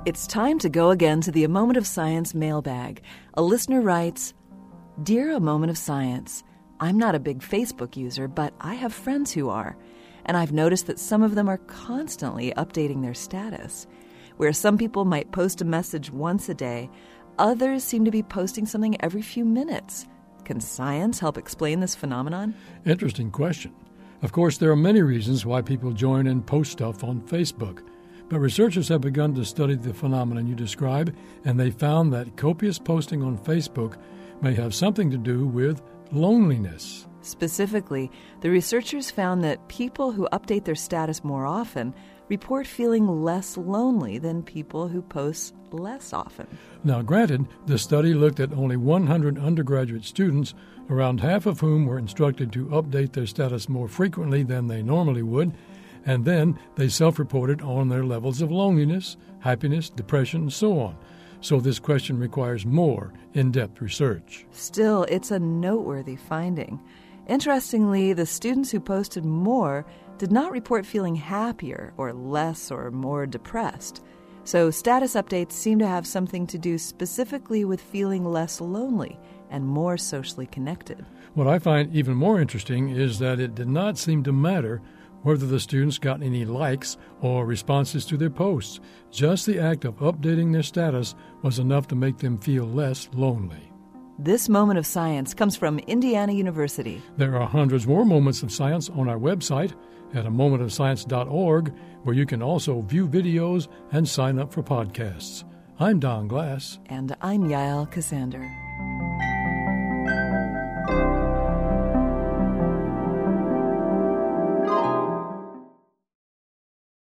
It's time to go again to the A Moment of Science mailbag. A listener writes, Dear A Moment of Science, I'm not a big Facebook user, but I have friends who are, and I've noticed that some of them are constantly updating their status. Where some people might post a message once a day, others seem to be posting something every few minutes. Can science help explain this phenomenon? Interesting question. Of course, there are many reasons why people join and post stuff on Facebook. But researchers have begun to study the phenomenon you describe, and they found that copious posting on Facebook may have something to do with loneliness. Specifically, the researchers found that people who update their status more often report feeling less lonely than people who post less often. Now, granted, the study looked at only 100 undergraduate students, around half of whom were instructed to update their status more frequently than they normally would, and then they self-reported on their levels of loneliness, happiness, depression, and so on. So this question requires more in-depth research. Still, it's a noteworthy finding. Interestingly, the students who posted more did not report feeling happier or less or more depressed. So status updates seem to have something to do specifically with feeling less lonely and more socially connected. What I find even more interesting is that it did not seem to matter whether the students got any likes or responses to their posts. Just the act of updating their status was enough to make them feel less lonely. This Moment of Science comes from Indiana University. There are hundreds more moments of science on our website at amomentofscience.org, where you can also view videos and sign up for podcasts. I'm Don Glass. And I'm Yael Ksander.